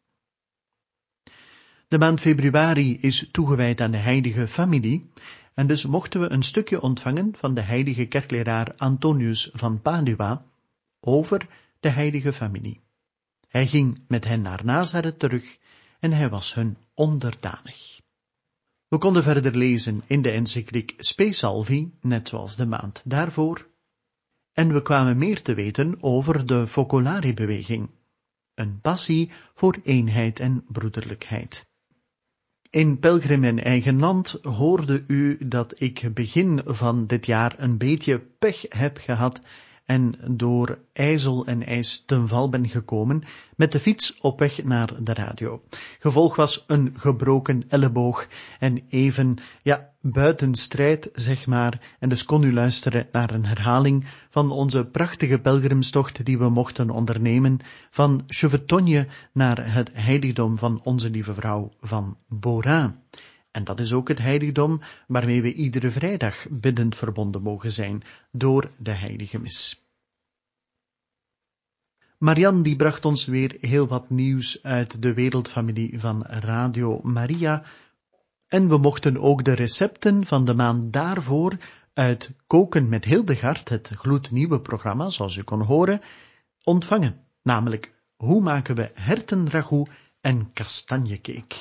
De maand februari is toegewijd aan de heilige familie, en dus mochten we een stukje ontvangen van de heilige kerkleraar Antonius van Padua over de heilige familie. Hij ging met hen naar Nazareth terug en hij was hun onderdanig. We konden verder lezen in de encycliek Spe Salvi, net zoals de maand daarvoor, en we kwamen meer te weten over de Focolare-beweging, een passie voor eenheid en broederlijkheid. In Pelgrim in eigen land hoorde u dat ik begin van dit jaar een beetje pech heb gehad en door ijzel en ijs ten val ben gekomen met de fiets op weg naar de radio. Gevolg was een gebroken elleboog en even, ja, buiten strijd, zeg maar, en dus kon u luisteren naar een herhaling van onze prachtige pelgrimstocht die we mochten ondernemen van Chevetogne naar het heiligdom van onze lieve vrouw van Borin. En dat is ook het heiligdom waarmee we iedere vrijdag biddend verbonden mogen zijn door de heilige mis. Marianne die bracht ons weer heel wat nieuws uit de wereldfamilie van Radio Maria. En we mochten ook de recepten van de maand daarvoor uit Koken met Hildegard, het gloednieuwe programma, zoals u kon horen, ontvangen. Namelijk, hoe maken we hertenragout en kastanjecake.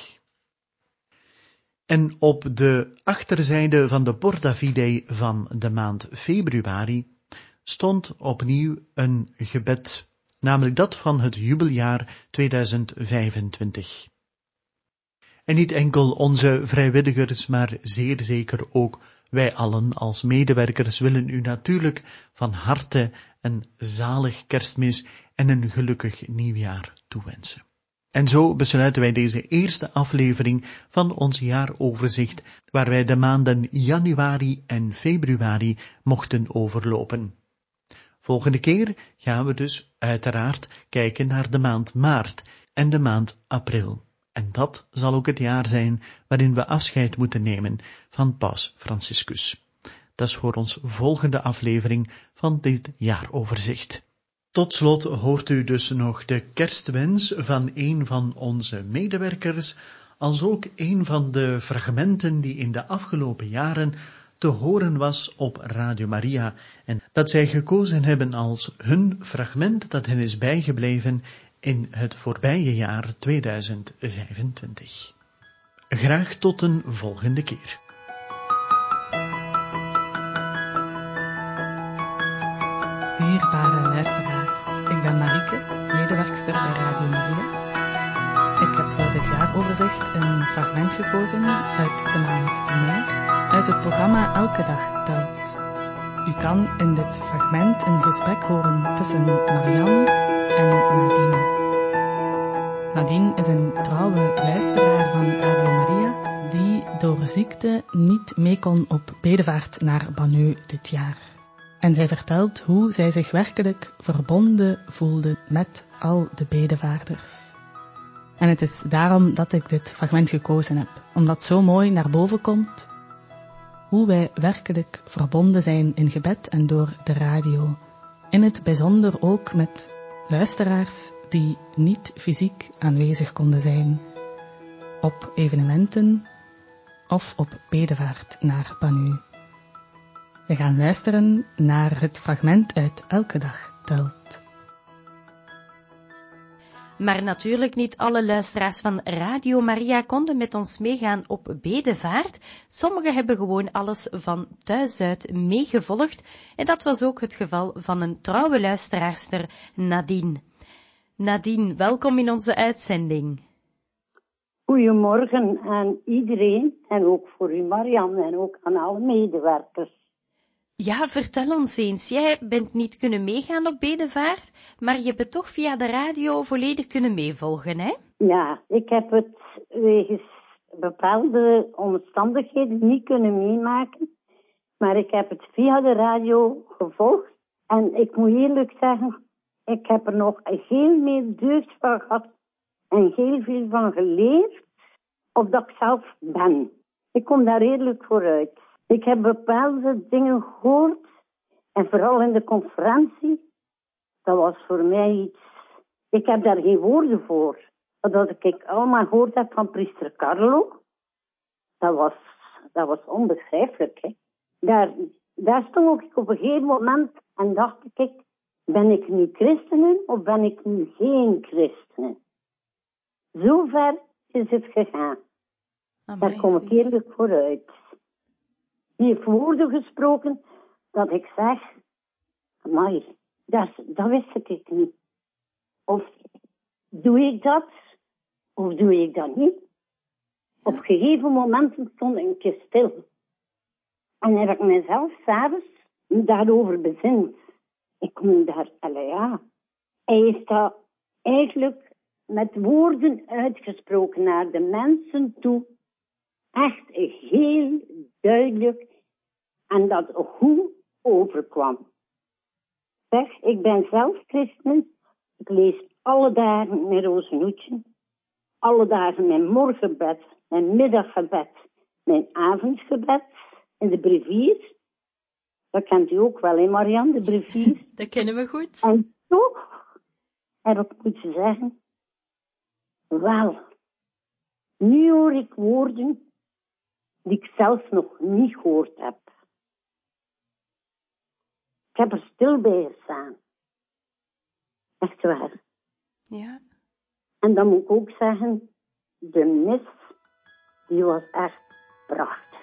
En op de achterzijde van de Porta Fidei van de maand februari stond opnieuw een gebed, namelijk dat van het jubeljaar tweeduizend vijfentwintig. En niet enkel onze vrijwilligers, maar zeer zeker ook wij allen als medewerkers willen u natuurlijk van harte een zalig kerstmis en een gelukkig nieuwjaar toewensen. En zo besluiten wij deze eerste aflevering van ons jaaroverzicht, waar wij de maanden januari en februari mochten overlopen. Volgende keer gaan we dus uiteraard kijken naar de maand maart en de maand april. En dat zal ook het jaar zijn waarin we afscheid moeten nemen van Paus Franciscus. Dat is voor ons volgende aflevering van dit jaaroverzicht. Tot slot hoort u dus nog de kerstwens van een van onze medewerkers, als ook een van de fragmenten die in de afgelopen jaren te horen was op Radio Maria en dat zij gekozen hebben als hun fragment dat hen is bijgebleven in het voorbije jaar tweeduizend vijfentwintig. Graag tot een volgende keer. Dierbare luisteraar, ik ben Marieke, medewerkster bij Radio Maria. Ik heb voor dit jaaroverzicht een fragment gekozen uit de maand mei, uit het programma Elke Dag Telt. U kan in dit fragment een gesprek horen tussen Marianne en Nadine. Nadine is een trouwe luisteraar van Radio Maria die door ziekte niet mee kon op bedevaart naar Banneux dit jaar. En zij vertelt hoe zij zich werkelijk verbonden voelde met al de bedevaarders. En het is daarom dat ik dit fragment gekozen heb, omdat het zo mooi naar boven komt hoe wij werkelijk verbonden zijn in gebed en door de radio. In het bijzonder ook met luisteraars die niet fysiek aanwezig konden zijn op evenementen of op bedevaart naar Banneux. We gaan luisteren naar het fragment uit Elke Dag Telt. Maar natuurlijk niet alle luisteraars van Radio Maria konden met ons meegaan op bedevaart. Sommigen hebben gewoon alles van thuis uit meegevolgd. En dat was ook het geval van een trouwe luisteraarster, Nadine. Nadine, welkom in onze uitzending. Goedemorgen aan iedereen en ook voor u Marianne en ook aan alle medewerkers. Ja, vertel ons eens. Jij bent niet kunnen meegaan op bedevaart, maar je hebt toch via de radio volledig kunnen meevolgen, hè? Ja, ik heb het wegens bepaalde omstandigheden niet kunnen meemaken, maar ik heb het via de radio gevolgd. En ik moet eerlijk zeggen, ik heb er nog heel meer deugd van gehad en heel veel van geleerd, of dat ik zelf ben. Ik kom daar eerlijk vooruit. Ik heb bepaalde dingen gehoord, en vooral in de conferentie, dat was voor mij iets... Ik heb daar geen woorden voor. Dat ik allemaal gehoord heb van priester Carlo, dat was, dat was onbegrijpelijk. Hè? Daar, daar stond ik op een gegeven moment en dacht ik, ben ik nu christenen of ben ik nu geen christenen? Zo ver is het gegaan. Amai, daar kom ik eerlijk vooruit. Die heeft woorden gesproken dat ik zeg, amai, dat, dat wist ik niet. Of doe ik dat, of doe ik dat niet? Op gegeven momenten stond ik een keer stil. En heb ik mezelf s'avonds daarover bezind. Ik kom daar, allee ja. Hij is dat eigenlijk met woorden uitgesproken naar de mensen toe. Echt heel duidelijk. En dat goed overkwam. Zeg, ik ben zelf christen. Ik lees alle dagen mijn rozenhoedje. Alle dagen mijn morgengebed, mijn middaggebed, mijn avondgebed in de brevier. Dat kent u ook wel, hè Marianne, de brevier. Dat kennen we goed. En toch heb ik moeten zeggen, wel, nu hoor ik woorden die ik zelf nog niet gehoord heb. Ik heb er stil bij gestaan. Echt waar. Ja. En dan moet ik ook zeggen, de mis, die was echt prachtig.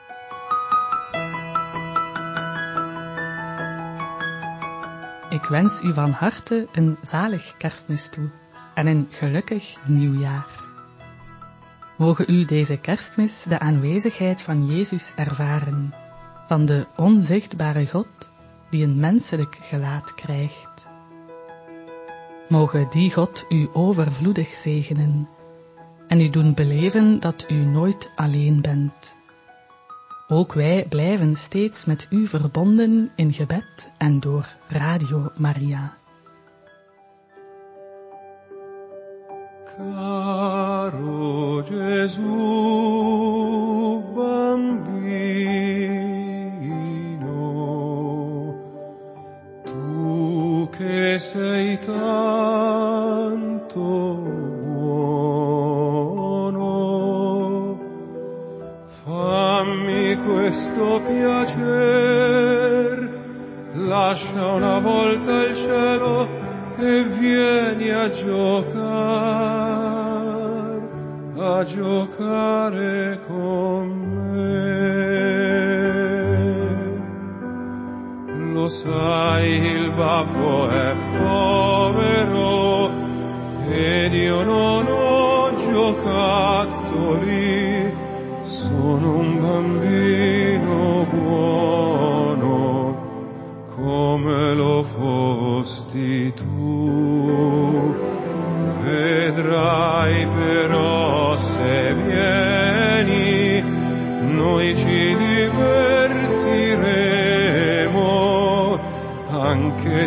Ik wens u van harte een zalig kerstmis toe en een gelukkig nieuwjaar. Mogen u deze kerstmis de aanwezigheid van Jezus ervaren, van de onzichtbare God die een menselijk gelaat krijgt. Mogen die God u overvloedig zegenen en u doen beleven dat u nooit alleen bent. Ook wij blijven steeds met u verbonden in gebed en door Radio Maria. Caro Gesù bambino, tu che sei tanto buono, fammi questo piacer, lascia una volta il cielo e vieni a giocare, a giocare con me. Lo sai, il babbo è povero ed io non ho giocattoli, sono un bambino buono come lo fosti tu. Vedrai però se vieni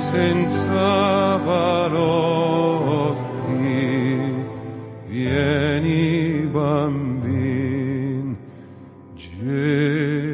senza balocchi. Vieni bambin Gesù.